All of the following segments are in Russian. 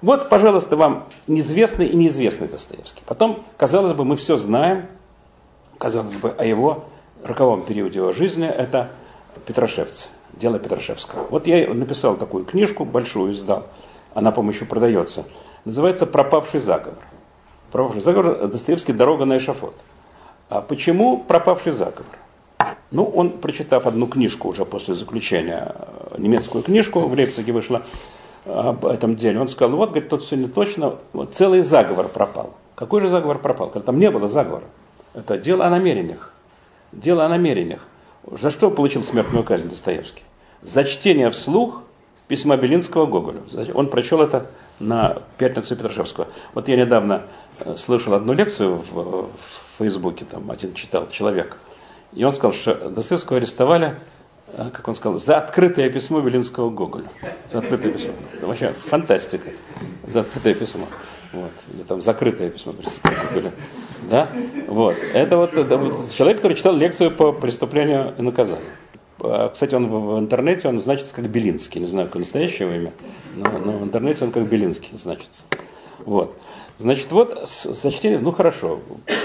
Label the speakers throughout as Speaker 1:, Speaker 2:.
Speaker 1: Вот, пожалуйста, вам неизвестный и неизвестный Достоевский. Потом, казалось бы, мы все знаем, казалось бы, о его роковом периоде его жизни, это Петрашевцы, дело Петрашевского. Вот я написал такую книжку, большую издал, она, по-моему, еще продается, называется «Пропавший заговор». «Пропавший заговор» Достоевский «Дорога на эшафот». А почему «Пропавший заговор»? Ну, он, прочитав одну книжку уже после заключения, немецкую книжку, в Лейпциге вышла об этом деле, он сказал, вот, говорит, тут сегодня точно целый заговор пропал. Какой же заговор пропал? Когда там не было заговора. Это дело о намерениях. Дело о намерениях. За что получил смертную казнь Достоевский? За чтение вслух письма Белинского Гоголю. Он прочел это на пятницу Петрашевского. Вот я недавно слышал одну лекцию в Фейсбуке, там один читал человек, и он сказал, что Достоевского арестовали, как он сказал, за открытое письмо Белинского Гоголю. За открытое письмо. Это вообще фантастика. За открытое письмо. Вот. Или там закрытое письмо Белинского Гоголя. Да? Вот. Это вот человек, который читал лекцию по преступлению и наказанию. Кстати, он в интернете, он значится как Белинский. Не знаю, какое настоящее имя, но в интернете он как Белинский значится. Вот. Значит, вот за чтение, ну хорошо,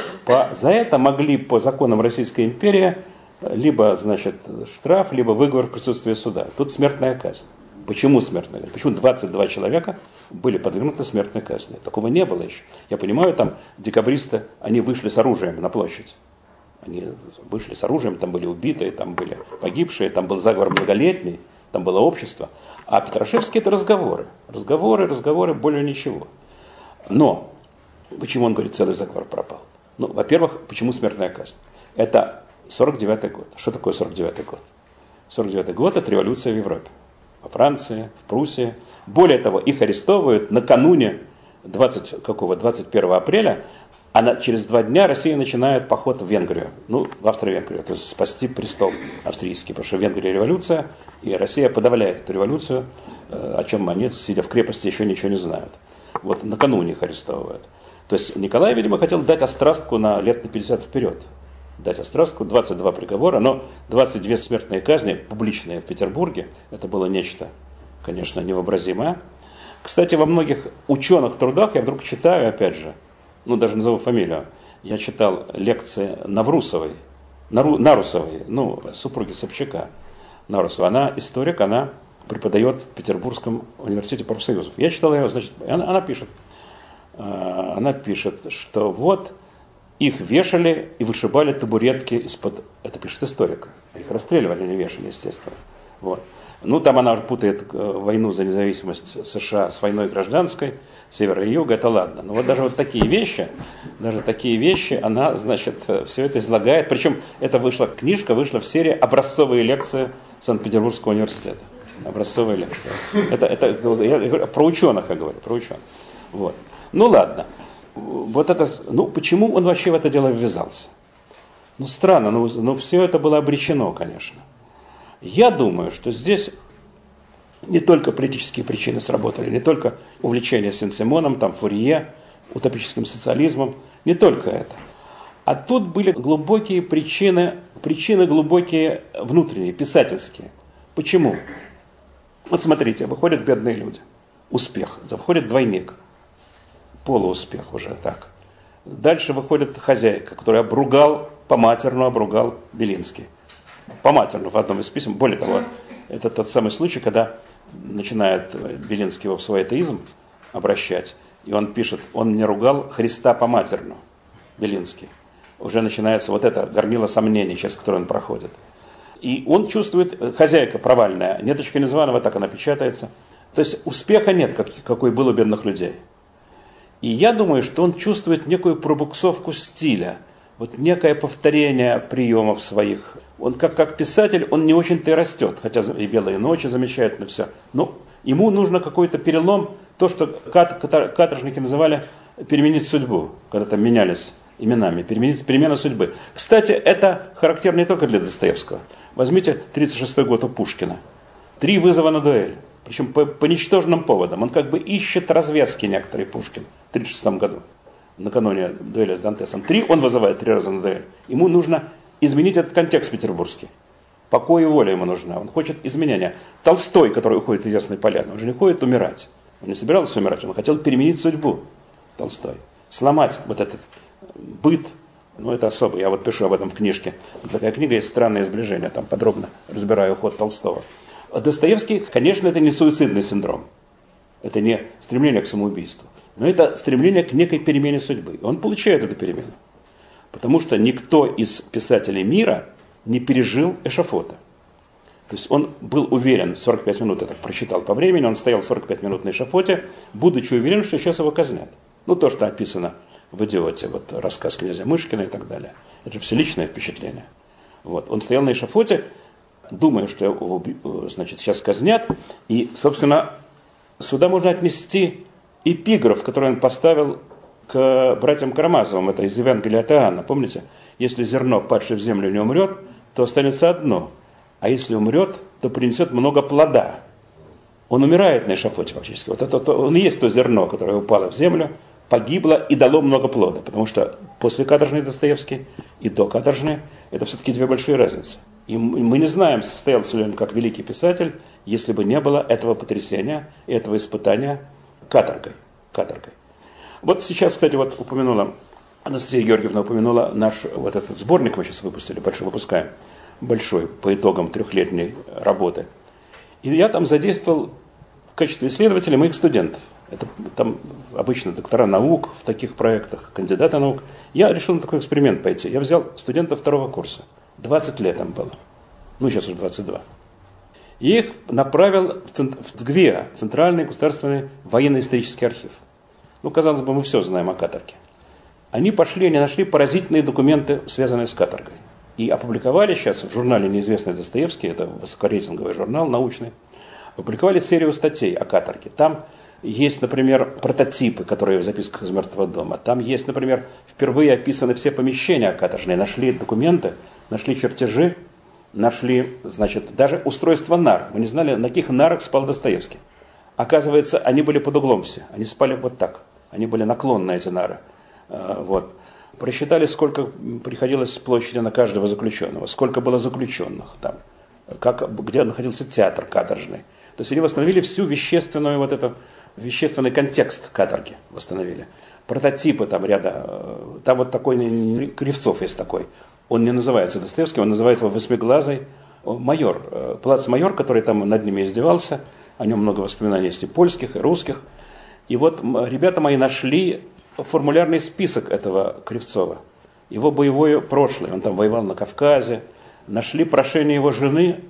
Speaker 1: за это могли по законам Российской империи либо, значит, штраф, либо выговор в присутствии суда. Тут смертная казнь. Почему смертная казнь? Почему 22 человека были подвергнуты смертной казни? Такого не было еще. Я понимаю, там декабристы, они вышли с оружием на площадь. Они вышли с оружием, там были убитые, там были погибшие, там был заговор многолетний, там было общество. А Петрашевский это разговоры. Разговоры, более ничего. Но почему он говорит, целый заговор пропал? Ну, во-первых, почему смертная казнь? Это 49-й год. Что такое 49-й год? 49-й год – это революция в Европе. Во Франции, в Пруссии. Более того, их арестовывают накануне 21 апреля, а через 2 дня Россия начинает поход в Венгрию. Ну, в Австро-Венгрию, то есть спасти престол австрийский. Потому что в Венгрии революция, и Россия подавляет эту революцию, о чем они, сидя в крепости, еще ничего не знают. Вот накануне их арестовывают. То есть Николай, видимо, хотел дать острастку на лет на 50 вперед. Дать острастку, 22 приговора, но 22 смертные казни, публичные в Петербурге, это было нечто, конечно, невообразимое. Кстати, во многих ученых трудах я вдруг читаю, опять же, ну даже назову фамилию, я читал лекции Нарусовой, супруги Собчака. Нарусова, она историк, она преподает в Петербургском университете профсоюзов. Я читал ее, значит, она пишет, что вот их вешали и вышибали табуретки из-под, это пишет историк, их расстреливали, не вешали, естественно. Вот. Ну, там она путает войну за независимость США с войной гражданской, севера и юга, это ладно. Но вот даже вот такие вещи, она, значит, все это излагает. Причем книжка вышла в серии «Образцовые лекции Санкт-Петербургского университета». Образцовые лекции. Я про ученых я говорю, про ученых. Вот. Ну, ладно. Почему он вообще в это дело ввязался? Ну, странно, но все это было обречено, конечно. Я думаю, что здесь не только политические причины сработали, не только увлечение Сен-Симоном, там, Фурье, утопическим социализмом, не только это. А тут были глубокие причины глубокие внутренние, писательские. Почему? Вот смотрите, выходят бедные люди. Успех. Выходит двойник. Полууспех уже так. Дальше выходит хозяйка, которая по-матерному обругал Белинский. По-матерному в одном из писем. Более того, это тот самый случай, когда начинает Белинский его в свой атеизм обращать. И он пишет, он мне ругал Христа по-матерну, Белинский. Уже начинается вот это горнило сомнений, через которое он проходит. И он чувствует, хозяйка провальная, неточка незваного, так она печатается. То есть успеха нет, какой был у бедных людей. И я думаю, что он чувствует некую пробуксовку стиля, вот некое повторение приемов своих. Он как писатель, он не очень-то и растет, хотя и «Белые ночи» замечательно все. Но ему нужно какой-то перелом, то, что каторжники называли «переменить судьбу», когда там менялись именами, перемена судьбы. Кстати, это характерно не только для Достоевского. Возьмите 1936 год у Пушкина. 3 вызова на дуэль. Причем по ничтожным поводам. Он как бы ищет развязки некоторые, Пушкин, в 1936 году, накануне дуэли с Дантесом. 3 он вызывает 3 раза на дуэль. Ему нужно изменить этот контекст петербургский. Покой и воля ему нужна. Он хочет изменения. Толстой, который уходит из Ясной Поляны, он же не ходит умирать. Он не собирался умирать, он хотел переменить судьбу, Толстой. Сломать вот этот быт. Ну, это особо. Я вот пишу об этом в книжке. Такая книга есть «Странное сближение». Там подробно разбираю уход Толстого. А Достоевский, конечно, это не суицидный синдром. Это не стремление к самоубийству. Но это стремление к некой перемене судьбы. И он получает эту перемену. Потому что никто из писателей мира не пережил эшафота. То есть он был уверен, 45 минут я так прочитал по времени, он стоял 45 минут на эшафоте, будучи уверен, что сейчас его казнят. Ну, то, что описано в «Идиоте», вот рассказ князя Мышкина и так далее. Это же все личное впечатление. Вот. Он стоял на эшафоте, думая, что его, значит, сейчас казнят. И, собственно, сюда можно отнести эпиграф, который он поставил к братьям Карамазовым. Это из Евангелия от Иоанна. Помните? Если зерно, падшее в землю, не умрет, то останется одно. А если умрет, то принесет много плода. Он умирает на эшафоте фактически. Вот это, он и есть то зерно, которое упало в землю, погибло и дало много плода. Потому что после каторжный Достоевский и до каторжный это все-таки две большие разницы. И мы не знаем, состоялся ли он как великий писатель, если бы не было этого потрясения и этого испытания каторгой. Вот сейчас, кстати, вот упомянула, Анастасия Георгиевна упомянула наш вот этот сборник, мы сейчас выпустили, выпускаем, большой, по итогам 3-летней работы. И я там задействовал в качестве исследователя моих студентов. Это там обычно доктора наук в таких проектах, кандидаты наук. Я решил на такой эксперимент пойти. Я взял студентов 2-го курса. 20 лет там было. Ну, сейчас уже 22. И их направил в ЦГВИА, Центральный государственный военно-исторический архив. Ну, казалось бы, мы все знаем о каторге. Они пошли, они нашли поразительные документы, связанные с каторгой. И опубликовали сейчас в журнале «Неизвестный Достоевский», это высокорейтинговый журнал научный, опубликовали серию статей о каторге. Там есть, например, прототипы, которые в записках из «Мертвого дома». Там есть, например, впервые описаны все помещения каторжные. Нашли документы, нашли чертежи, нашли, значит, даже устройство нар. Мы не знали, на каких нарах спал Достоевский. Оказывается, они были под углом все. Они спали вот так. Они были наклонны, эти нары. Вот. Просчитали, сколько приходилось площади на каждого заключенного, сколько было заключенных там, где находился театр каторжный. То есть они восстановили всю вещественную вот эту, вещественный контекст каторги восстановили. Прототипы там ряда, там вот такой, Кривцов есть такой, он не называется Достоевским, он называет его восьмиглазый майор, плацмайор, который там над ними издевался, о нем много воспоминаний есть и польских, и русских. И вот ребята мои нашли формулярный список этого Кривцова, его боевое прошлое, он там воевал на Кавказе, нашли прошение его жены,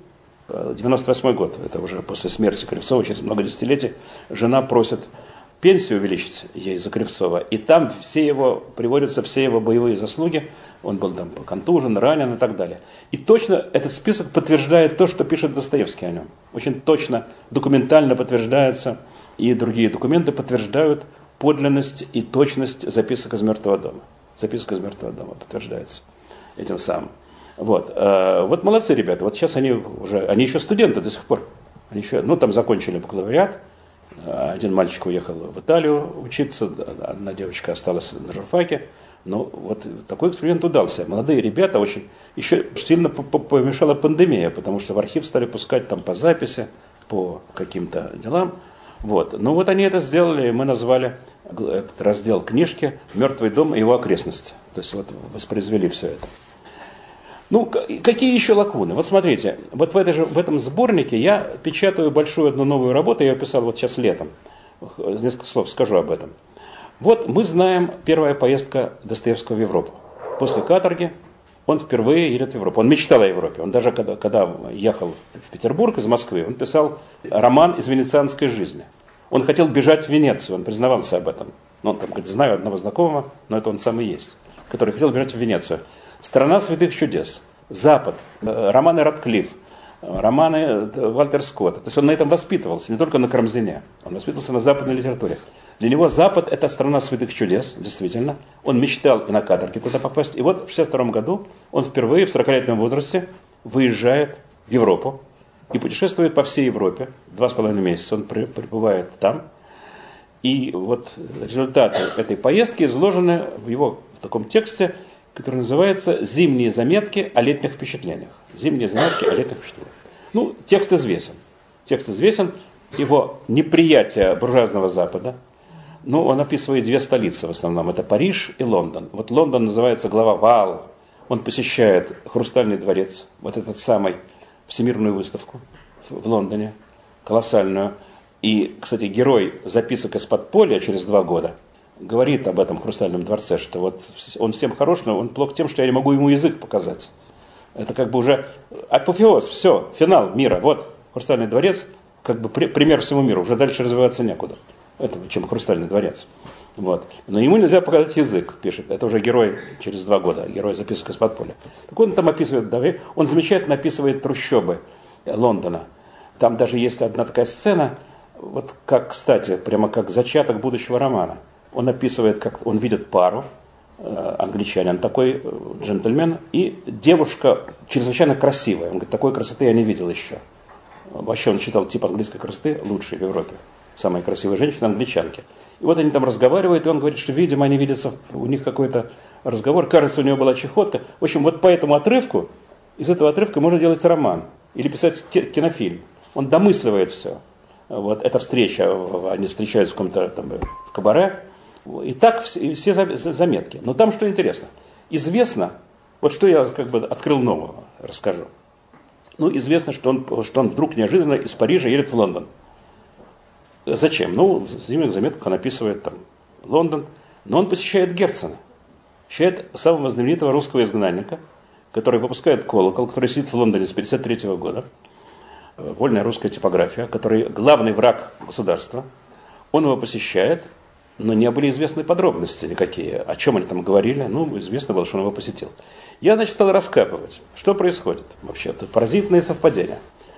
Speaker 1: 98 год, это уже после смерти Кривцова, через много десятилетий, жена просит пенсию увеличить ей за Кривцова, и там приводятся все его боевые заслуги, он был там контужен, ранен и так далее. И точно этот список подтверждает то, что пишет Достоевский о нем. Очень точно, документально подтверждается, и другие документы подтверждают подлинность и точность записок из «Мертвого дома». Записка из «Мертвого дома» подтверждается этим самым. Вот. Вот молодцы ребята. Вот сейчас они еще студенты до сих пор. Они еще, там закончили бакалавриат. Один мальчик уехал в Италию учиться, одна девочка осталась на журфаке. Но вот такой эксперимент удался. Молодые ребята очень... Еще сильно помешала пандемия, потому что в архив стали пускать там по записи, по каким-то делам. Вот. Ну вот они это сделали, и мы назвали этот раздел книжки «Мертвый дом и его окрестности». То есть вот воспроизвели все это. Ну, какие еще лакуны? Вот смотрите, вот в этом сборнике я печатаю большую одну новую работу, я ее писал вот сейчас летом. Несколько слов скажу об этом. Вот мы знаем первая поездка Достоевского в Европу. После каторги он впервые едет в Европу. Он мечтал о Европе. Он даже когда ехал в Петербург из Москвы, он писал роман из венецианской жизни. Он хотел бежать в Венецию, он признавался об этом. Ну, он там говорит, знаю одного знакомого, но это он сам и есть, который хотел бежать в Венецию. «Страна святых чудес», «Запад», романы Радклифф, романы Вальтер Скотта. То есть он на этом воспитывался, не только на Карамзине. Он воспитывался на западной литературе. Для него Запад – это страна святых чудес, действительно. Он мечтал и на каторге туда попасть. И вот в 1962 году он впервые в 40-летнем возрасте выезжает в Европу и путешествует по всей Европе. 2,5 месяца он пребывает там. И вот результаты этой поездки изложены в таком тексте, который называется «Зимние заметки о летних впечатлениях». «Зимние заметки о летних впечатлениях». Ну, текст известен. его неприятие буржуазного Запада. Ну, он описывает две столицы в основном. Это Париж и Лондон. Вот Лондон называется глава Ваал. Он посещает Хрустальный дворец, вот этот самый, всемирную выставку в Лондоне, колоссальную. И, кстати, герой записок из подполья через 2 года говорит об этом Хрустальном дворце, что вот он всем хорош, но он плох тем, что я не могу ему язык показать. Это как бы уже апофеоз, все, финал мира. Вот Хрустальный дворец, как бы пример всему миру, уже дальше развиваться некуда, этого, чем Хрустальный дворец. Вот. Но ему нельзя показать язык, пишет. Это уже герой через 2 года, герой записок из подполья. Так он там описывает, он замечательно описывает трущобы Лондона. Там даже есть одна такая сцена, вот как, кстати, прямо как зачаток будущего романа. Он описывает, как он видит пару, англичанин такой, джентльмен, и девушка чрезвычайно красивая. Он говорит, такой красоты я не видел еще. Вообще он считал тип английской красоты лучшей в Европе. Самые красивые женщины англичанки. И вот они там разговаривают, и он говорит, что, видимо, они видятся, у них какой-то разговор, кажется, у него была чехотка. В общем, вот по этому отрывку, из этого отрывка можно делать роман или писать кинофильм. Он домысливает все. Вот эта встреча, они встречаются в каком-то там в кабаре, и так все заметки. Но там что интересно, известно, вот что я как бы открыл нового, расскажу. Ну, известно, что он вдруг неожиданно из Парижа едет в Лондон. Зачем? Ну, в зимних заметках он описывает там Лондон, но он посещает Герцена, посещает самого знаменитого русского изгнанника, который выпускает «Колокол», который сидит в Лондоне с 1953 года. Вольная русская типография, который главный враг государства. Он его посещает, но не были известны подробности никакие. О чем они там говорили, ну, известно было, что он его посетил. Я, значит, стал раскапывать, что происходит вообще. Это поразительные совпадения.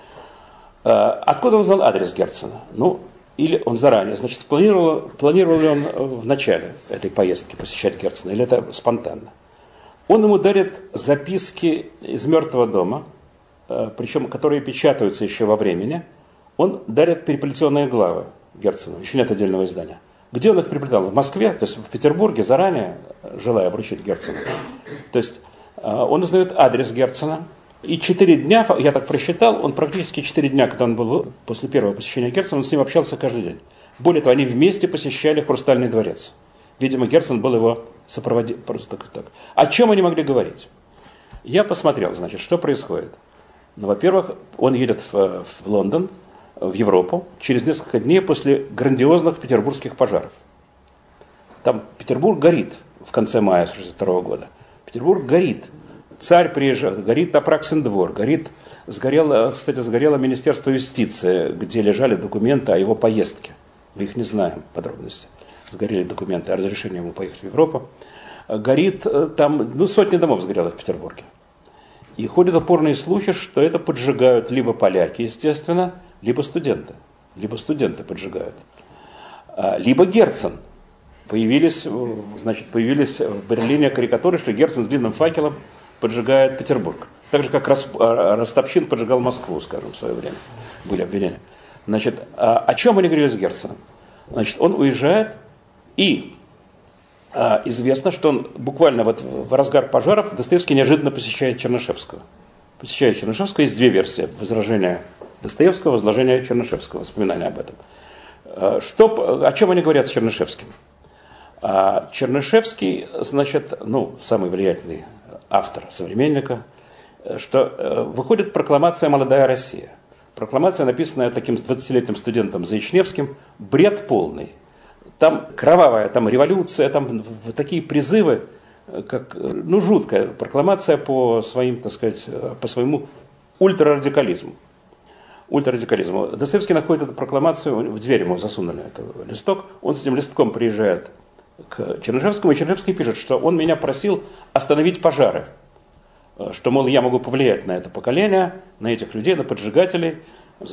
Speaker 1: Откуда он знал адрес Герцена? Ну, или он заранее, значит, планировал ли он в начале этой поездки посещать Герцена, или это спонтанно? Он ему дарит записки из «Мертвого дома», причем которые печатаются еще во времени. Он дарит переплетенные главы Герцену, еще нет отдельного издания. Где он их переплетал? В Москве, то есть в Петербурге, заранее, желая вручить Герцену. То есть он узнает адрес Герцена, и 4 дня, я так просчитал, он практически 4 дня, когда он был после первого посещения Герцена, он с ним общался каждый день. Более того, они вместе посещали Хрустальный дворец. Видимо, Герцен был его сопроводителем. Просто так. О чем они могли говорить? Я посмотрел, значит, что происходит. Ну, во-первых, он едет в Лондон, в Европу, через несколько дней после грандиозных петербургских пожаров. Там Петербург горит в конце мая 1962 года. Петербург горит. Царь приезжает, горит Апраксин двор, сгорело Министерство юстиции, где лежали документы о его поездке. Мы их не знаем, подробности. Сгорели документы о разрешении ему поехать в Европу. Горит там, сотни домов сгорело в Петербурге. И ходят опорные слухи, что это поджигают либо поляки, естественно, либо студенты. Либо студенты поджигают. Либо Герцен. Появились в Берлине карикатуры, что Герцен с длинным факелом поджигает Петербург. Так же, как Ростопчин поджигал Москву, скажем, в свое время. Были обвинения. Значит, о чем они говорили с Герценом? Значит, он уезжает, и известно, что он буквально вот в разгар пожаров Достоевский неожиданно посещает Чернышевского. Посещает Чернышевского, есть 2 версии. Возражение Достоевского, возражение Чернышевского, воспоминания об этом. О чем они говорят с Чернышевским? Чернышевский, значит, самый влиятельный автор современника, что выходит прокламация «Молодая Россия». Прокламация, написанная таким 20-летним студентом Заичневским, бред полный. Там кровавая, там революция, там такие призывы, как, жуткая прокламация по своему ультрарадикализму. Достоевский находит эту прокламацию, в дверь ему засунули этот листок, он с этим листком приезжает к Чернышевскому, и Чернышевский пишет, что он меня просил остановить пожары, что, мол, я могу повлиять на это поколение, на этих людей, на поджигателей, он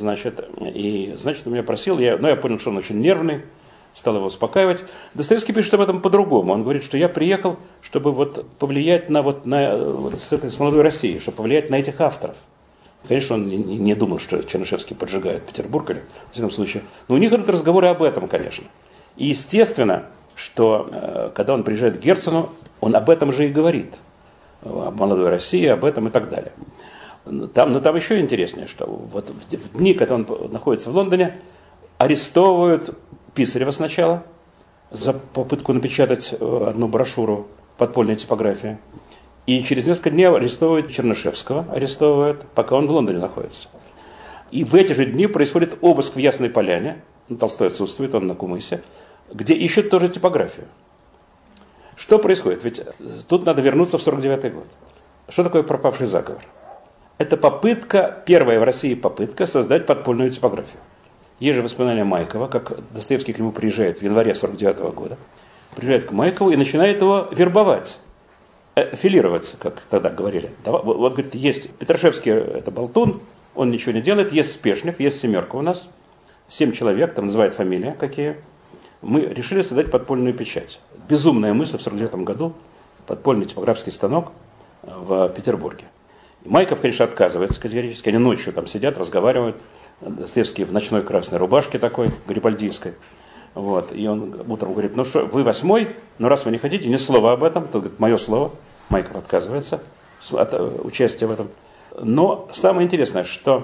Speaker 1: меня просил, я понял, что он очень нервный, стал его успокаивать. Достоевский пишет об этом по-другому. Он говорит, что я приехал, чтобы повлиять с «Молодой Россией», чтобы повлиять на этих авторов. Конечно, он не думал, что Чернышевский поджигает Петербург, или, в всяком случае. Но у них идут разговоры об этом, конечно. И естественно, что когда он приезжает к Герцену, он об этом же и говорит. О «Молодой России», об этом и так далее. Но там еще интереснее, что вот в дни, когда он находится в Лондоне, арестовывают Писарева сначала за попытку напечатать одну брошюру «Подпольная типография». И через несколько дней арестовывают Чернышевского, пока он в Лондоне находится. И в эти же дни происходит обыск в Ясной Поляне, Толстой отсутствует, он на Кумысе, где ищут тоже типографию. Что происходит? Ведь тут надо вернуться в 1949 год. Что такое пропавший заговор? Это попытка, первая в России попытка создать подпольную типографию. Есть же воспоминания Майкова, как Достоевский к нему приезжает в январе 1949 года, приезжает к Майкову и начинает его вербовать, филироваться, как тогда говорили. Вот, говорит, есть Петрашевский, это болтун, он ничего не делает, есть Спешнев, есть семерка у нас, 7 человек, там называют фамилии какие. Мы решили создать подпольную печать. Безумная мысль в 1949 году, подпольный типографский станок в Петербурге. И Майков, конечно, отказывается категорически, они ночью там сидят, разговаривают, Достоевский в ночной красной рубашке такой, гарибальдийской. Вот. И он утром говорит, ну что, вы 8-й, но раз вы не хотите, ни слова об этом, то говорит, мое слово. Майков отказывается от участия в этом. Но самое интересное, что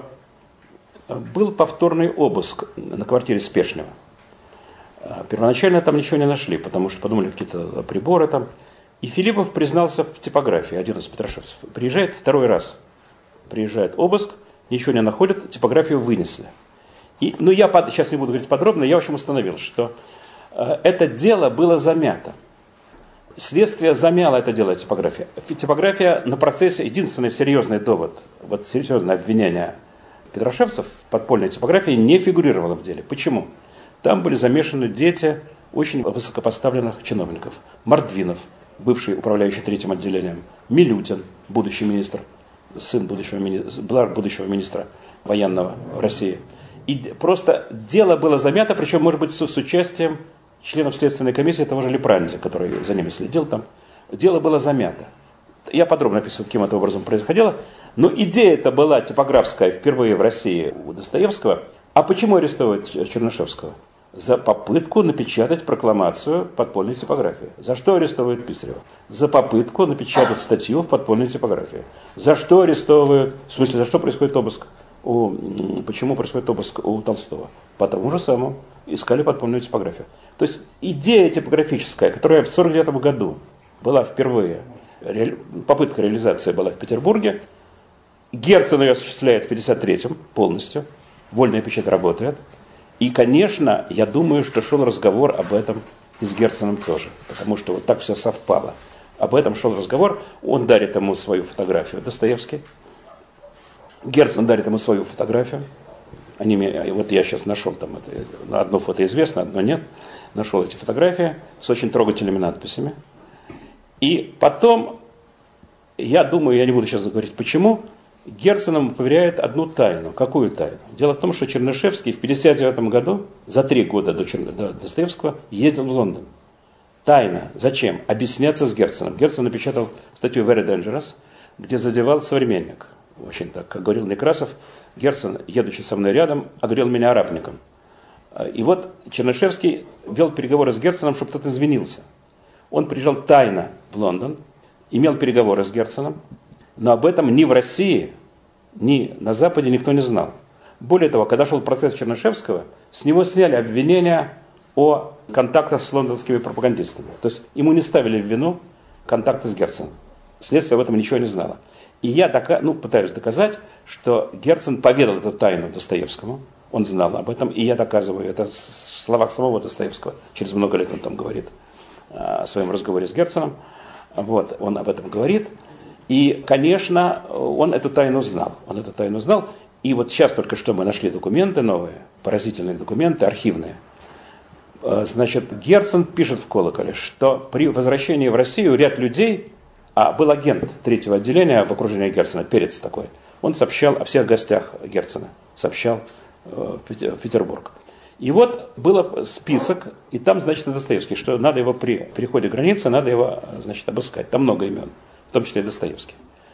Speaker 1: был повторный обыск на квартире Спешнева. Первоначально там ничего не нашли, потому что подумали, какие-то приборы там. И Филиппов признался в типографии, один из петрошевцев. Приезжает второй раз. Приезжает обыск, ничего не находят, типографию вынесли. Но я сейчас не буду говорить подробно, я в общем установил, что это дело было замято. Следствие замяло это дело типография. Типография на процессе, единственный серьезный довод, вот серьезное обвинение петрошевцев в подпольной типографии не фигурировало в деле. Почему? Там были замешаны дети очень высокопоставленных чиновников. Мордвинов, бывший управляющий третьим отделением, Милютин, будущий министр, сын будущего министра военного России. И просто дело было замято, причем, может быть, с участием членов следственной комиссии того же Лепранди, который за ними следил там. Дело было замято. Я подробно описываю, каким это образом происходило. Но идея эта была типографская впервые в России у Достоевского. А почему арестовывать Чернышевского? За попытку напечатать прокламацию подпольной типографии. За что арестовывают Писарева? За попытку напечатать статью в подпольной типографии. За что арестовывают, в смысле, за что происходит обыск? Почему происходит обыск у Толстого? По тому же самому искали подпольную типографию. То есть идея типографическая, которая в 1949 году была впервые, попытка реализации была в Петербурге, Герцен ее осуществляет в 1953-м полностью, вольная печать работает. И, конечно, я думаю, что шел разговор об этом и с Герценом тоже, потому что вот так все совпало. Об этом шел разговор, он дарит ему свою фотографию, Достоевский. Герцен дарит ему свою фотографию. Вот я сейчас нашел там, одно фото известно, одно нет. Нашел эти фотографии с очень трогательными надписями. И потом, я думаю, я не буду сейчас говорить почему, Герцен ему поверяет одну тайну. Какую тайну? Дело в том, что Чернышевский в 1959 году, за 3 года до Достоевского, ездил в Лондон. Тайна. Зачем? Объясняться с Герценом. Герцен напечатал статью «Very Dangerous», где задевал современник. Очень так, как говорил Некрасов, Герцен, едучи со мной рядом, огрел меня арапником. И вот Чернышевский вел переговоры с Герценом, чтобы тот извинился. Он приезжал тайно в Лондон, имел переговоры с Герценом, но об этом ни в России, ни на Западе никто не знал. Более того, когда шел процесс Чернышевского, с него сняли обвинения о контактах с лондонскими пропагандистами. То есть ему не ставили в вину контакты с Герценом. Следствие об этом ничего не знало. И я пытаюсь доказать, что Герцен поведал эту тайну Достоевскому, он знал об этом, и я доказываю это в словах самого Достоевского. Через много лет он там говорит о своем разговоре с Герценом. Вот, он об этом говорит. И, конечно, он эту тайну знал. И вот сейчас только что мы нашли документы новые, поразительные документы, архивные. Значит, Герцен пишет в «Колоколе», что при возвращении в Россию ряд людей, был агент третьего отделения в окружении Герцена, Перец такой, он сообщал о всех гостях Герцена, сообщал в Петербург. И вот был список, и там, значит, Достоевский, что надо его при переходе границы, надо его, значит, обыскать. Там много имен, в том числе и Достоевский.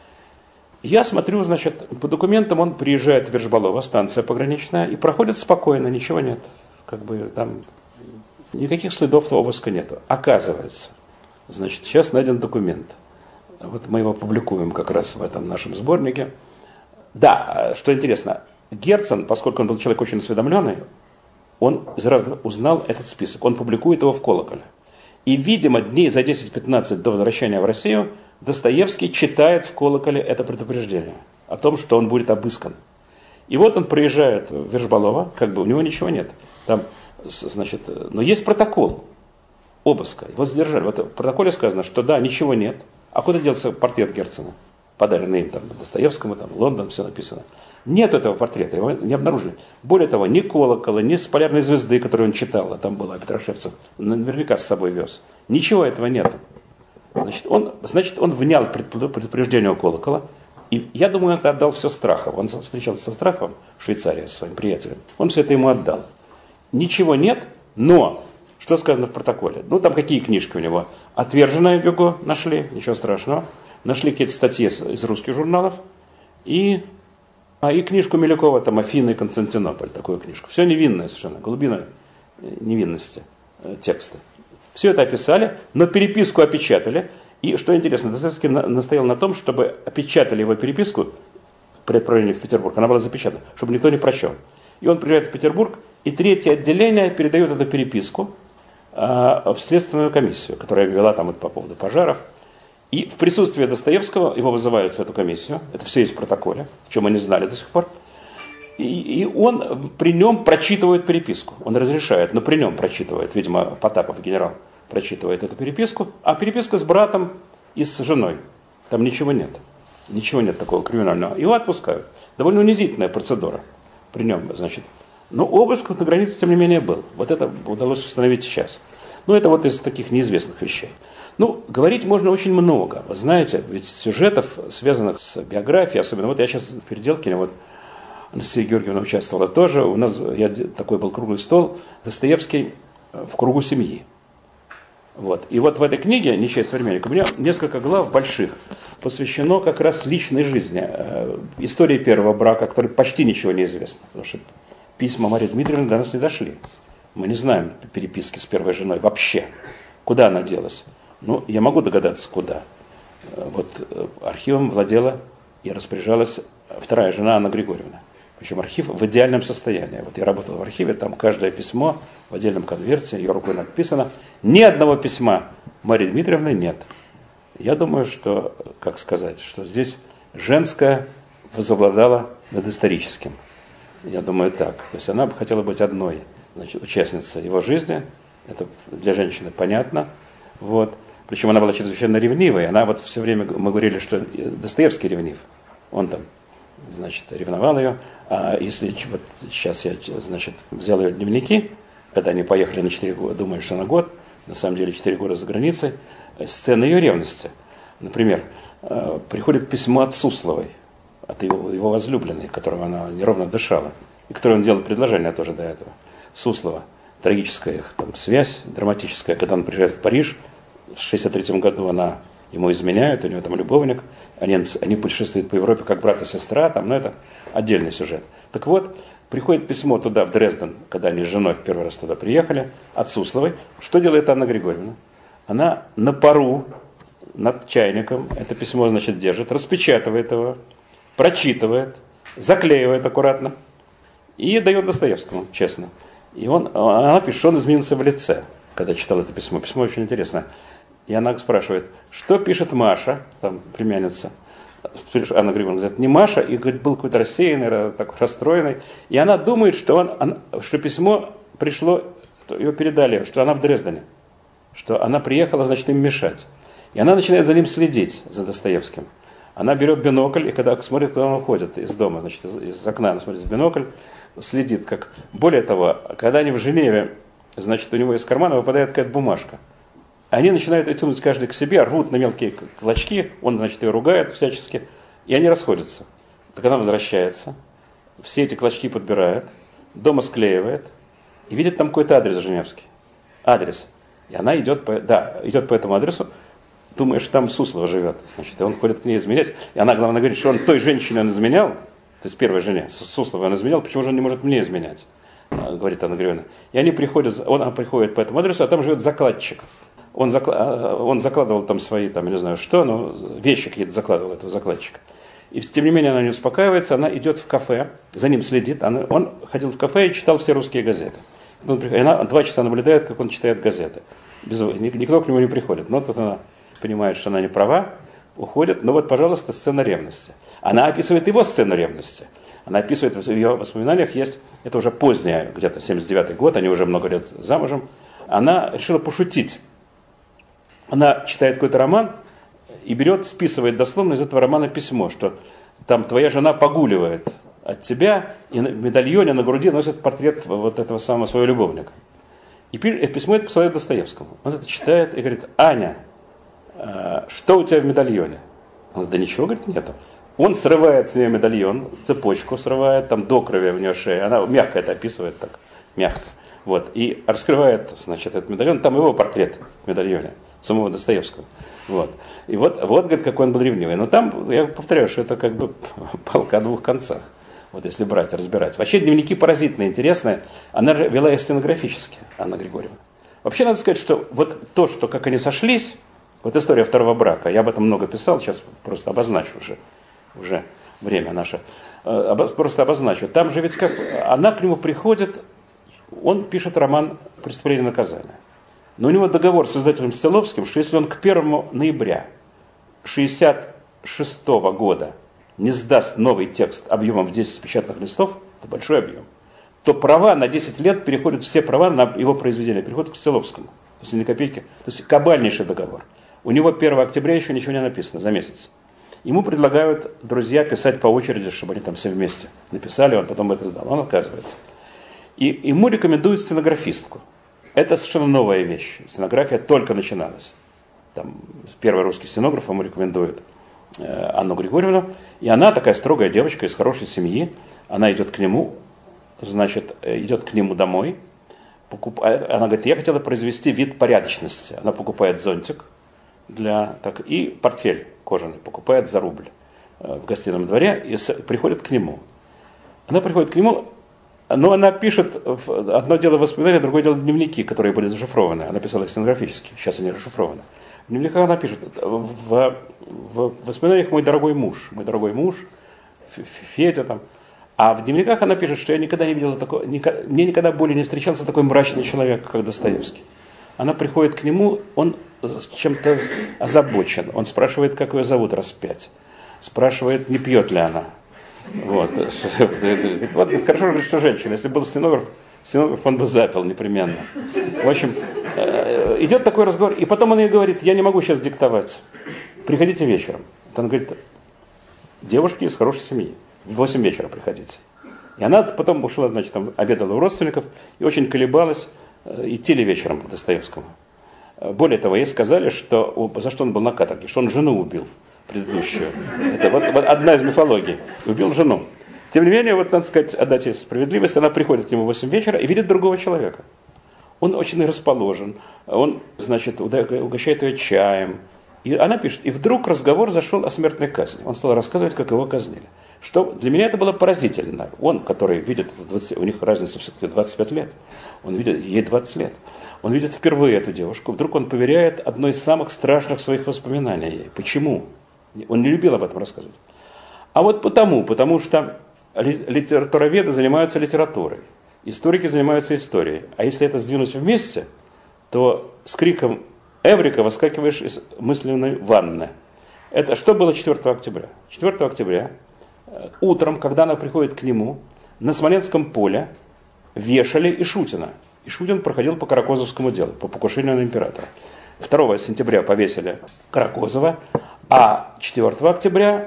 Speaker 1: Я смотрю, значит, по документам он приезжает в Вержбалово, станция пограничная, и проходит спокойно, ничего нет. Как бы там никаких следов обыска нету. Оказывается, значит, сейчас найден документ. Вот мы его публикуем как раз в этом нашем сборнике. Да, что интересно, Герцен, поскольку он был человек очень осведомленный, он сразу узнал этот список. Он публикует его в «Колоколе». И, видимо, дней за 10-15 до возвращения в Россию Достоевский читает в «Колоколе» это предупреждение о том, что он будет обыскан. И вот он приезжает в Вержбалово, как бы у него ничего нет. Там, значит, но есть протокол обыска. Его задержали. Вот в протоколе сказано, что да, ничего нет. А куда делся портрет Герцена? Подаренный им там, Достоевскому, там, Лондон, все написано. Нет этого портрета, его не обнаружили. Более того, ни «Колокола», ни с «Полярной звезды», которую он читал, а там была Петрошевцев, наверняка с собой вез. Ничего этого нет. Значит, он внял предупреждению «Колокола». И я думаю, он это отдал все Страхову. Он встречался со Страховым в Швейцарии, со своим приятелем. Он все это ему отдал. Ничего нет, но что сказано в протоколе? Ну, там какие книжки у него? «Отверженное Гюго» нашли, ничего страшного. Нашли какие-то статьи из русских журналов. И книжку Милюкова, там, «Афины и Константинополь», такую книжку. Все невинное совершенно, глубина невинности текста. Все это описали, но переписку опечатали. И, что интересно, Достоевский настоял на том, чтобы опечатали его переписку при отправлении в Петербург. Она была запечатана, чтобы никто не прочел. И он приезжает в Петербург, и третье отделение передает эту переписку в следственную комиссию, которая вела там по поводу пожаров. И в присутствии Достоевского его вызывают в эту комиссию. Это все есть в протоколе, о чем мы не знали до сих пор. И он при нем прочитывает переписку. Он разрешает, но при нем прочитывает. Видимо, Потапов, генерал, прочитывает эту переписку. А переписка с братом и с женой. Там ничего нет. Ничего нет такого криминального. Его отпускают. Довольно унизительная процедура при нем, значит. Но обыск на границе, тем не менее, был. Вот это удалось установить сейчас. Ну, это вот из таких неизвестных вещей. Ну, говорить можно очень много. Вы знаете, ведь сюжетов, связанных с биографией, особенно, вот я сейчас в Переделкине, вот Анастасия Георгиевна участвовала тоже, у нас такой был круглый стол, Достоевский в кругу семьи. Вот. И вот в этой книге «Ничей современник» у меня несколько глав больших посвящено как раз личной жизни, истории первого брака, которой почти ничего не известно, потому что письма Марии Дмитриевны до нас не дошли. Мы не знаем переписки с первой женой вообще. Куда она делась? Ну, я могу догадаться, куда. Вот архивом владела и распоряжалась вторая жена Анна Григорьевна. Причем архив в идеальном состоянии. Вот я работал в архиве, там каждое письмо в отдельном конверте, ее рукой написано. Ни одного письма Марии Дмитриевны нет. Я думаю, что, как сказать, что здесь женское возобладало над историческим. Я думаю так. То есть она бы хотела быть одной, значит, участницей его жизни. Это для женщины понятно. Вот. Причем она была чрезвычайно ревнивой. Она вот все время, мы говорили, что Достоевский ревнив. Он там, значит, ревновал ее. А если вот сейчас я, значит, взял ее дневники, когда они поехали на 4 года, думаю, что на год, на самом деле 4 года за границей, сцены ее ревности. Например, приходит письмо от Сусловой, от его возлюбленной, которого она неровно дышала, и которой он делал предложение тоже до этого. Суслова. Трагическая их там связь, драматическая, когда он приезжает в Париж, в 1963 году она ему изменяет, у него там любовник, они путешествуют по Европе как брат и сестра, там, но это отдельный сюжет. Так вот, приходит письмо туда, в Дрезден, когда они с женой в первый раз туда приехали, от Сусловой. Что делает Анна Григорьевна? Она на пару над чайником это письмо, значит, держит, распечатывает его, прочитывает, заклеивает аккуратно и дает Достоевскому, честно. И она пишет, что он изменился в лице, когда читал это письмо. Письмо очень интересное. И она спрашивает, что пишет Маша, там племянница. Анна Григорьевна говорит, не Маша, и говорит, был какой-то рассеянный, такой расстроенный. И она думает, что письмо пришло, ее передали, что она в Дрездене, что она приехала, значит, им мешать. И она начинает за ним следить, за Достоевским. Она берет бинокль, и когда смотрит, куда он уходит из дома, значит, из окна, она смотрит в бинокль, следит, как. Более того, когда они в Женеве, значит, у него из кармана выпадает какая-то бумажка. Они начинают ее тянуть каждый к себе, рвут на мелкие клочки, он, значит, ее ругает всячески, и они расходятся. Так она возвращается, все эти клочки подбирает, дома склеивает, и видит там какой-то адрес женевский. Адрес. И она идет по этому адресу, думая, что там Суслова живет. Значит, и он ходит к ней изменять. И она, главное, говорит, что он той женщине он изменял, то есть первой жене, Сусловой он изменял, почему же он не может мне изменять? Говорит Анна Григорьевна. И она приходит по этому адресу, а там живет закладчик. Он закладывал там свои, там, я не знаю что, но вещи какие-то закладывал этого закладчика. И тем не менее она не успокаивается, она идет в кафе, за ним следит. Он ходил в кафе и читал все русские газеты. И она 2 часа наблюдает, как он читает газеты. Никто к нему не приходит. Но тут она понимает, что она не права, уходит. Но вот, пожалуйста, сцена ревности. Она описывает его сцену ревности. Она описывает, в ее воспоминаниях есть, это уже позднее, где-то 79-й год, они уже много лет замужем. Она решила пошутить. Она читает какой-то роман и берет, списывает дословно из этого романа письмо, что там твоя жена погуливает от тебя, и в медальоне на груди носит портрет вот этого самого своего любовника. И письмо это посылает Достоевскому. Он это читает и говорит: Аня, что у тебя в медальоне? Он говорит: да ничего, говорит, нету. Он срывает с нее медальон, цепочку срывает, там до крови в нее шея. Она мягко это описывает, так, мягко. Вот, и раскрывает, значит, этот медальон, там его портрет в медальоне, самого Достоевского. Вот. И вот, говорит, какой он был ревнивый. Но там, я повторяю, что это как бы палка о 2 концах. Вот если брать, разбирать. Вообще дневники поразительные, интересные. Она же вела их стенографически, Анна Григорьевна. Вообще надо сказать, что вот то, что как они сошлись, вот история 2-го брака, я об этом много писал, сейчас просто обозначу уже время наше, просто обозначу. Там же ведь как, она к нему приходит, он пишет роман «Преступление и наказание». Но у него договор с издателем Стелловским, что если он к 1 ноября 1966 года не сдаст новый текст объемом в 10 печатных листов, это большой объем, то права на 10 лет переходят, все права на его произведение переходят к Стелловскому. То есть ни копейки. То есть кабальнейший договор. У него 1 октября еще ничего не написано за месяц. Ему предлагают друзья писать по очереди, чтобы они там все вместе написали, он потом это сдал. Он отказывается. И ему рекомендуют стенографистку. Это совершенно новая вещь. Стенография только начиналась. Там первый русский стенограф ему рекомендует Анну Григорьевну. И она такая строгая девочка из хорошей семьи. Она идет к нему, значит, идет к нему домой. Она говорит: я хотела произвести вид порядочности. Она покупает зонтик и портфель кожаный покупает за рубль в гостином дворе и приходит к нему. Она приходит к нему, но она пишет одно дело воспоминания, другое дело дневники, которые были зашифрованы. Она писала их стенографически, сейчас они расшифрованы. В дневниках она пишет: в воспоминаниях мой дорогой муж, Федя там. А в дневниках она пишет, что я никогда не видела такого, мне никогда более не встречался такой мрачный человек, как Достоевский. Она приходит к нему, он чем-то озабочен. Он спрашивает, как ее зовут, раз 5. Спрашивает, не пьет ли она. Вот хорошо, что женщина. Если был стенограф он бы запил непременно. В общем, идет такой разговор, и потом он ей говорит: я не могу сейчас диктовать. Приходите вечером. Она говорит: девушки из хорошей семьи. В 8 вечера приходите. И она потом ушла, значит, там обедала у родственников и очень колебалась, идти ли вечером к Достоевскому. Более того, ей сказали, что за что он был на каторге, что он жену убил предыдущую. Это вот одна из мифологий. Убил жену. Тем не менее, вот надо сказать, отдать ей справедливость, она приходит к нему в 8 вечера и видит другого человека. Он очень расположен, он, значит, угощает ее чаем. И она пишет: и вдруг разговор зашел о смертной казни. Он стал рассказывать, как его казнили. Что для меня это было поразительно. Он, который видит, у них разница все-таки 25 лет, он видит, ей 20 лет. Он видит впервые эту девушку, вдруг он поверяет одно из самых страшных своих воспоминаний ей. Почему? Он не любил об этом рассказывать. А вот потому что литературоведы занимаются литературой, историки занимаются историей. А если это сдвинуть вместе, то с криком «Эврика!» выскакиваешь из мысленной ванны. Это что было 4 октября? 4 октября утром, когда она приходит к нему, на Смоленском поле вешали Ишутина. Ишутин проходил по Каракозовскому делу, по покушению на императора. 2 сентября повесили Каракозова, а 4 октября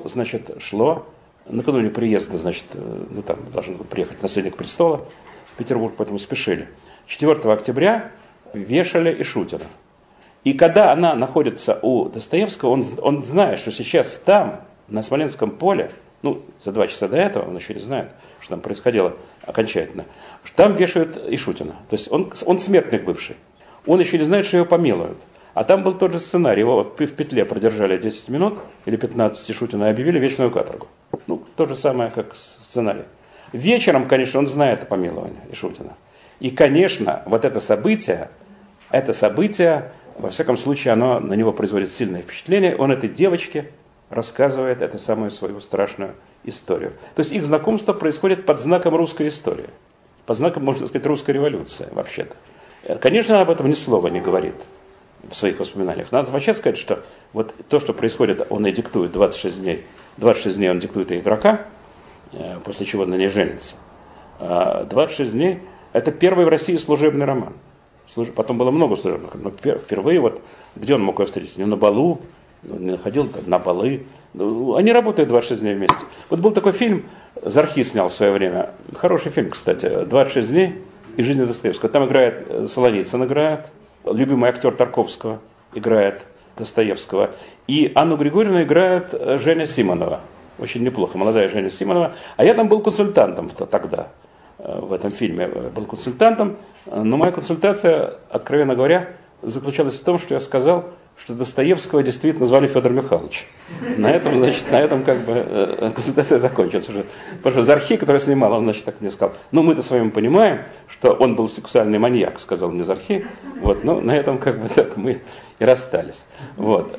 Speaker 1: шло накануне приезда, значит, там должен был приехать наследник престола в Петербург, поэтому спешили. 4 октября вешали Ишутина. И когда она находится у Достоевского, он знает, что сейчас там, на Смоленском поле, за 2 часа до этого, он еще не знает, что там происходило окончательно, что там вешают Ишутина. То есть он смертник бывший. Он еще не знает, что его помилуют. А там был тот же сценарий. Его в петле продержали 10 минут или 15 Ишутина и объявили вечную каторгу. То же самое, как сценарий. Вечером, конечно, он знает о помиловании Ишутина. И, конечно, вот это событие, во всяком случае, оно на него производит сильное впечатление. Он этой девочке рассказывает эту самую свою страшную историю. То есть их знакомство происходит под знаком русской истории. под знаком, можно сказать, русской революции вообще-то. Конечно, она об этом ни слова не говорит в своих воспоминаниях. Надо вообще сказать, что вот то, что происходит, он и диктует 26 дней. 26 дней он диктует и игрока, после чего на ней женится. 26 дней – это первый в России служебный роман. Потом было много служебных, но впервые, вот, где он мог ее встретить? Не на балу, не находил там, на балы. Они работают 26 дней вместе. Вот был такой фильм, Зархи снял в свое время, хороший фильм, кстати, «26 дней и жизнь Достоевского». Там играет Солоницын, играет, любимый актер Тарковского играет Достоевского. И Анну Григорьевну играет Женя Симонова. Очень неплохо, молодая Женя Симонова. А я там был консультантом тогда, в этом фильме. Был консультантом, но моя консультация, откровенно говоря, заключалась в том, что я сказал, что Достоевского действительно звали Федор Михайлович. На этом, значит, как бы консультация закончилась уже. Потому что Зархи, который снимал, он, значит, так мне сказал, ну, мы-то с вами понимаем, что он был сексуальный маньяк, сказал мне Зархи. Вот, ну, на этом как бы так мы и расстались. Вот.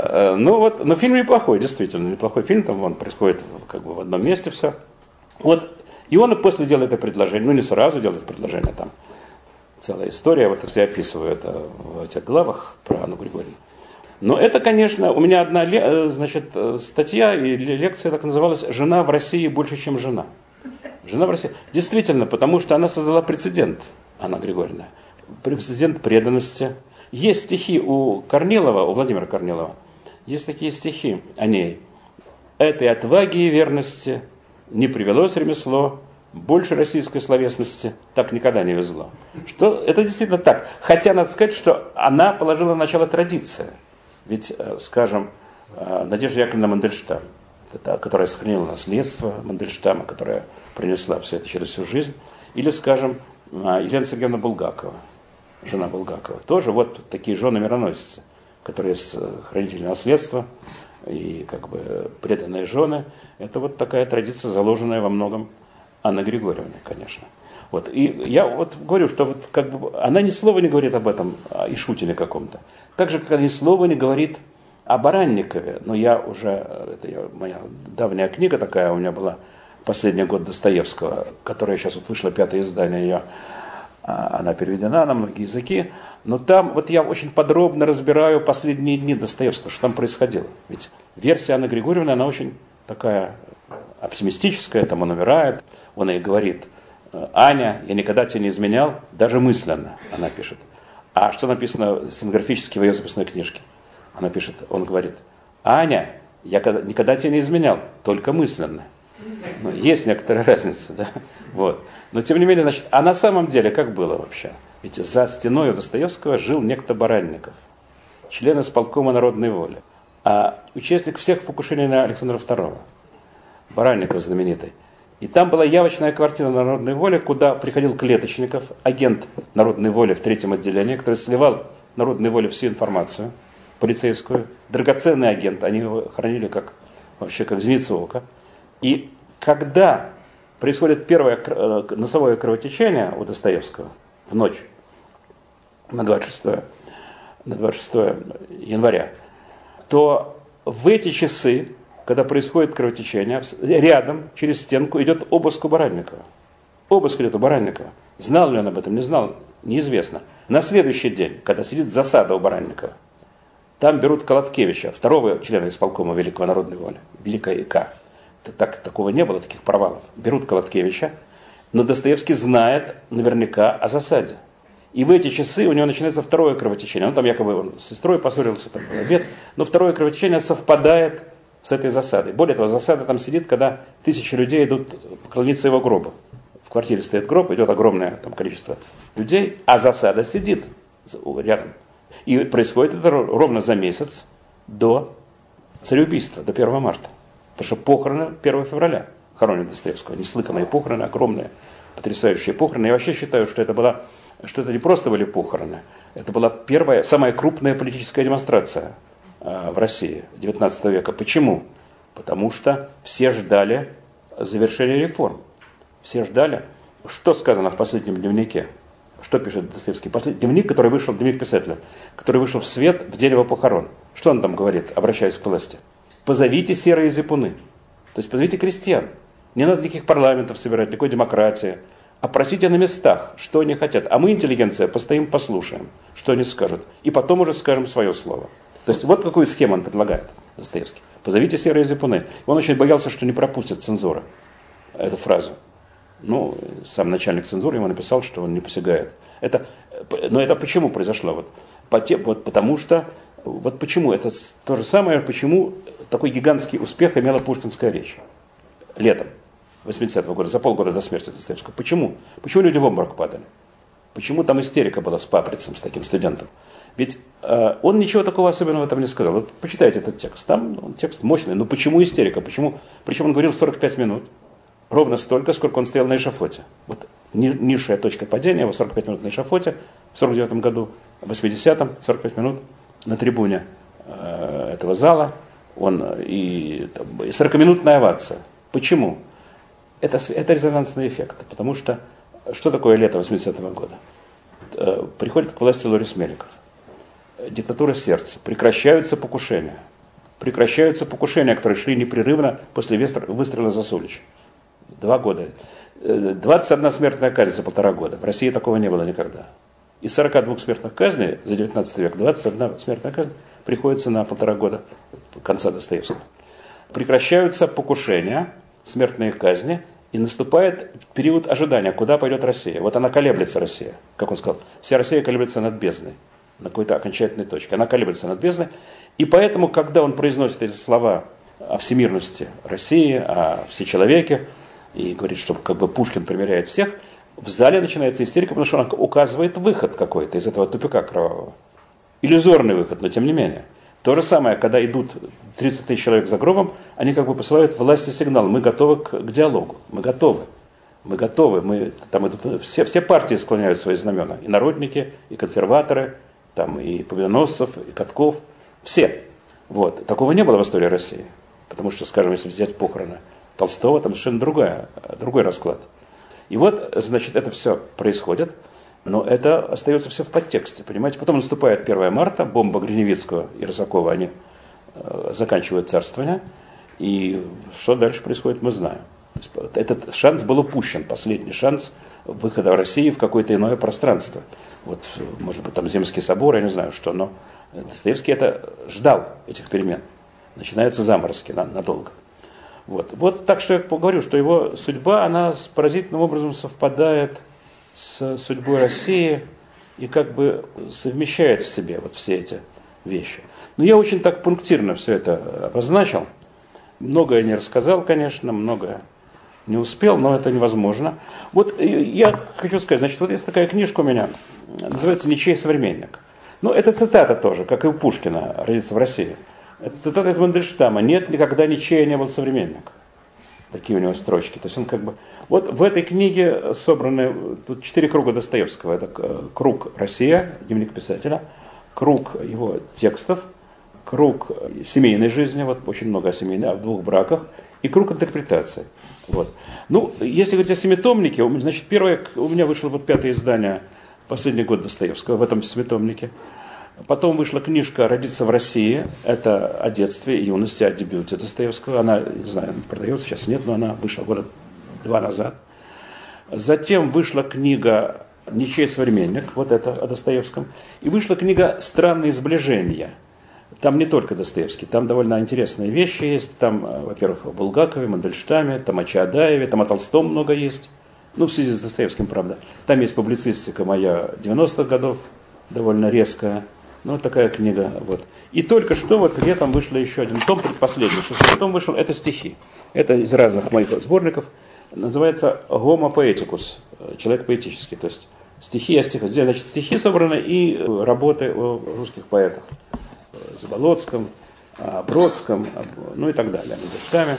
Speaker 1: Но фильм неплохой, действительно, неплохой фильм, там он происходит как бы в одном месте все. Вот. И он после делает это предложение, ну, не сразу делает предложение, там целая история, вот я описываю это в этих главах про Анну Григорьевну. Но это, конечно, у меня одна, значит, статья и лекция так называлась «Жена в России больше, чем жена». Жена в России. Действительно, потому что она создала прецедент, Анна Григорьевна. Прецедент преданности. Есть стихи у Корнилова, у Владимира Корнилова, есть такие стихи о ней. «Этой отваги и верности не привелось ремесло, больше российской словесности так никогда не везло». Что это действительно так. Хотя надо сказать, что она положила начало традиции. Ведь, скажем, Надежда Яковлевна Мандельштам, которая сохранила наследство Мандельштама, которая принесла все это через всю жизнь, или, скажем, Елена Сергеевна Булгакова, жена Булгакова, тоже вот такие жены-мироносицы, которые хранители наследства и как бы преданные жены. Это вот такая традиция, заложенная во многом Анной Григорьевной, конечно. Вот. И я вот говорю, что вот как бы она ни слова не говорит об этом, о Ишутине каком-то. Так же, как она ни слова не говорит о Баранникове. Но я уже, это моя давняя книга такая, у меня была «Последний год Достоевского», которая сейчас вот вышла, 5-е издание ее. Она переведена на многие языки. Но там вот я очень подробно разбираю последние дни Достоевского, что там происходило. Ведь версия Анны Григорьевны, она очень такая оптимистическая, там он умирает, он ей говорит: «Аня, я никогда тебя не изменял, даже мысленно», она пишет. А что написано стенографически в ее записной книжке? Она пишет, он говорит: «Аня, я никогда тебя не изменял, только мысленно». Ну, есть некоторая разница, да? Вот. Но тем не менее, значит, а на самом деле как было вообще? Ведь за стеной у Достоевского жил некто Баранников, член исполкома народной воли, а участник всех покушений на Александра II, Баранников знаменитый. И там была явочная квартира народной воли, куда приходил Клеточников, агент народной воли в 3-м отделении, который сливал народной воле всю информацию полицейскую. Драгоценный агент, они его хранили вообще как зеницу ока. И когда происходит первое носовое кровотечение у Достоевского в ночь на 26 января, то в эти часы, когда происходит кровотечение, рядом, через стенку, идет обыск у Баранникова. Обыск идет у Баранникова. Знал ли он об этом, не знал, неизвестно. На следующий день, когда сидит засада у Баранникова, там берут Колоткевича, второго члена исполкома Великого народной воли, Великая ИК. Такого не было, таких провалов. Берут Колоткевича, но Достоевский знает наверняка о засаде. И в эти часы у него начинается второе кровотечение. Он там якобы с сестрой поссорился, там был обед, но второе кровотечение совпадает с этой засадой. Более того, засада там сидит, когда 1000 людей идут поклониться его гробу. В квартире стоит гроб, идет огромное там количество людей, а засада сидит рядом. И происходит это ровно за месяц до цареубийства, до 1 марта. Потому что похороны 1 февраля хоронят Достоевского. Неслыханные похороны, огромные, потрясающие похороны. Я вообще считаю, что это не просто были похороны, это была первая, самая крупная политическая демонстрация в России XIX века. Почему? Потому что все ждали завершения реформ. Все ждали. Что сказано в последнем дневнике? Что пишет Достоевский? Последний дневник, который вышел, дневник писателя, который вышел в свет в день его похорон. Что он там говорит, обращаясь к власти? Позовите серые зипуны. То есть позовите крестьян. Не надо никаких парламентов собирать, никакой демократии. опросите на местах, что они хотят. А мы, интеллигенция, постоим, послушаем, что они скажут. И потом уже скажем свое слово. То есть вот какую схему он предлагает, Достоевский. Позовите серые зипуны. Он очень боялся, что не пропустит цензура эту фразу. Ну, сам начальник цензуры ему написал, что он не посягает. Но это почему произошло? Потому что, вот почему, это то же самое, почему такой гигантский успех имела пушкинская речь летом 80-го года, за полгода до смерти Достоевского. Почему? Почему люди в обморок падали? Почему там истерика была с Паприцем, с таким студентом? Ведь он ничего такого особенного в этом не сказал. Вот почитайте этот текст. Там текст мощный. Но почему истерика? Почему? Причем он говорил 45 минут. Ровно столько, сколько он стоял на эшафоте. Вот низшая точка падения, его 45 минут на эшафоте, в 49 году, в 80-м, 45 минут на трибуне этого зала, и 40-минутная овация. Почему? Это резонансный эффект, потому что такое лето 80-го года? Приходит к власти Лорис Меликов. Диктатура сердца. Прекращаются покушения, которые шли непрерывно после выстрела Засулича. 2 года. 21 смертная казнь за 1,5 года. В России такого не было никогда. Из 42 смертных казней за 19 век 21 смертная казнь приходится на 1,5 года конца Достоевского. Прекращаются покушения, смертные казни, и наступает период ожидания, куда пойдет Россия. Вот она колеблется, Россия, как он сказал. Вся Россия колеблется над бездной, на какой-то окончательной точке. Она колеблется над бездной. И поэтому, когда он произносит эти слова о всемирности России, о всечеловеке, и говорит, что как бы Пушкин примиряет всех, в зале начинается истерика, потому что он указывает выход какой-то из этого тупика кровавого. Иллюзорный выход, но тем не менее. То же самое, когда идут 30 тысяч человек за гробом, они как бы посылают власти сигнал: мы готовы к диалогу, мы готовы, там идут, все партии склоняют свои знамена, и народники, и консерваторы, там, и Победоносцев, и Катков, все. Вот. Такого не было в истории России, потому что, скажем, если взять похороны Толстого, там совершенно другой расклад. И вот, значит, это все происходит, но это остается все в подтексте, понимаете. Потом наступает 1 марта, бомба Гриневицкого и Рысакова, они заканчивают царствование, и что дальше происходит, мы знаем. Этот шанс был упущен, последний шанс выхода России в какое-то иное пространство. Вот, может быть, там Земский собор, я не знаю что, но Достоевский это ждал, этих перемен. Начинаются заморозки надолго. Вот так что я говорю, что его судьба, она поразительным образом совпадает с судьбой России и как бы совмещает в себе вот все эти вещи. Но я очень так пунктирно все это обозначил. Многое не рассказал, конечно, многое не успел, но это невозможно. Вот я хочу сказать, значит, вот есть такая книжка у меня, называется «Ничей современник». Ну, это цитата тоже, как и у Пушкина «Родиться в России». Это цитата из Мандельштама. «Нет, никогда ничей не был современник». Такие у него строчки. То есть он как бы... Вот в этой книге собраны тут 4 круга Достоевского. Это круг «Россия», дневник писателя, круг его текстов, круг семейной жизни, вот очень много о семейной, о 2 браках, и круг интерпретации. Вот. Ну, если говорить о семитомнике, значит, первое, у меня вышло вот 5-е издание, последний год Достоевского в этом семитомнике. Потом вышла книжка «Родиться в России». Это о детстве и юности, о дебюте Достоевского. Она, не знаю, продается, сейчас нет, но она вышла года 2 назад. Затем вышла книга «Ничей современник», вот это о Достоевском. И вышла книга «Странные сближения». Там не только Достоевский, там довольно интересные вещи есть. Там, во-первых, о Булгакове, Мандельштаме, там о Чаадаеве, там о Толстом много есть. Ну, в связи с Достоевским, правда. Там есть публицистика моя 90-х годов, довольно резкая. Ну, такая книга. Вот. И только что вот летом вышел еще один том, предпоследний. 6-й том вышел, это стихи. Это из разных моих сборников. Называется «Homo poeticus», человек поэтический. То есть стихи о стихах. Здесь, значит, стихи собраны и работы о русских поэтах. Заболоцком, о Бродском, ну и так далее. О Мандельштаме,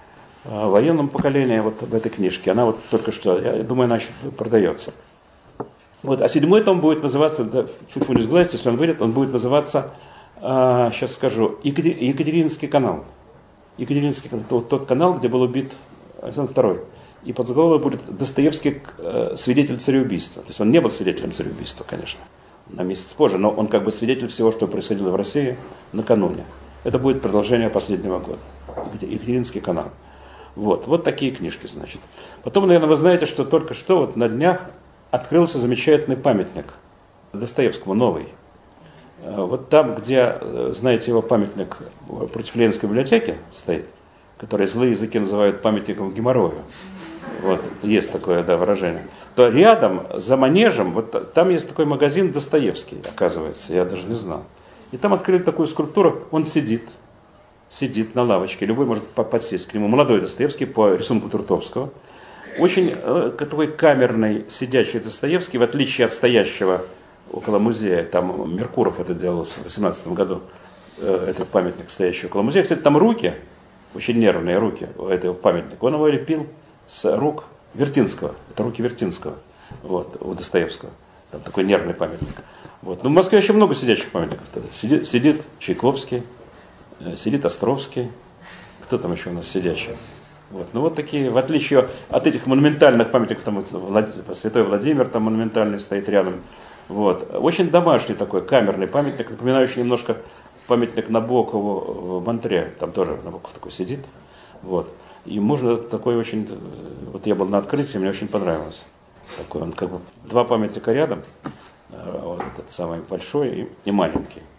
Speaker 1: о военном поколении вот в этой книжке. Она вот только что, я думаю, она еще продается. Вот, а 7-й том будет называться, да, фу не сглазить, если он выйдет, он будет называться, сейчас скажу, Екатерининский канал. Екатерининский канал, тот канал, где был убит Александр II. И подзаголовок будет «Достоевский свидетель цареубийства». То есть он не был свидетелем цареубийства, конечно, на месяц позже, но он как бы свидетель всего, что происходило в России накануне. Это будет продолжение последнего года. Екатерининский канал. Вот такие книжки, значит. Потом, наверное, вы знаете, что только что вот на днях открылся замечательный памятник Достоевскому, новый. Вот там, где, знаете, его памятник против Ленинской библиотеки стоит, который злые языки называют памятником геморрою. Вот, есть такое, да, выражение. То рядом, за манежем, вот там есть такой магазин Достоевский, оказывается, я даже не знал. И там открыли такую скульптуру, он сидит на лавочке, любой может подсесть к нему. Молодой Достоевский по рисунку Туртовского. Очень такой камерный, сидящий Достоевский, в отличие от стоящего около музея, там Меркуров это делал в 18 году, этот памятник, стоящий около музея. Кстати, там руки, очень нервные руки у этого памятника, он его лепил с рук Вертинского, это руки Вертинского, вот, у Достоевского, там такой нервный памятник. Вот. Но в Москве еще много сидящих памятников. Сидит Чайковский, сидит Островский, кто там еще у нас сидящий? Вот. Ну вот такие, в отличие от этих монументальных памятников, там Святой Владимир там монументальный стоит рядом. Вот. Очень домашний такой камерный памятник, напоминающий немножко памятник Набокову в Монтре, там тоже Набоков такой сидит. Вот. И можно такой очень, вот я был на открытии, мне очень понравилось. Такой он как бы два памятника рядом, вот этот самый большой и маленький.